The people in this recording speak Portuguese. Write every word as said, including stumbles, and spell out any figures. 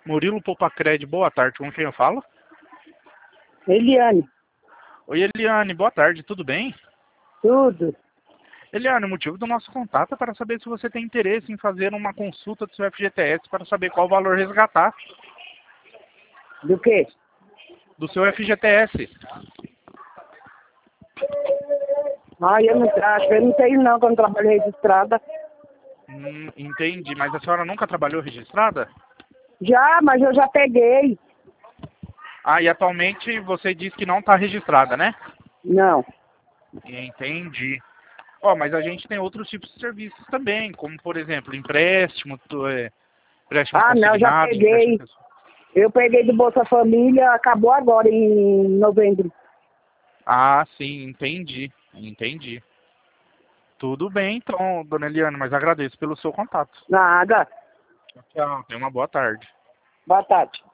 Murilo Poupacred, boa tarde. Com quem eu falo? Eliane. Oi, Eliane, boa tarde. Tudo bem? Tudo. Eliane, o motivo do nosso contato é para saber se você tem interesse em fazer uma consulta do seu F G T S para saber qual valor resgatar Do quê? do seu F G T S. Ah, eu não acho, eu não tenho não, quando trabalho registrada. Hum, entendi, mas a senhora nunca trabalhou registrada? Já, mas eu já peguei. Ah, e atualmente você diz que não está registrada, né? Não. Entendi. Ó, mas a gente tem outros tipos de serviços também, como por exemplo, empréstimo, tu- é, empréstimo Ah, não, já consignado, empréstimo peguei. pessoal. Eu peguei do Bolsa Família, acabou agora em novembro. Ah, sim, entendi, entendi. Tudo bem então, dona Eliane, mas agradeço pelo seu contato. Nada. Tchau, tenha uma boa tarde. Boa tarde.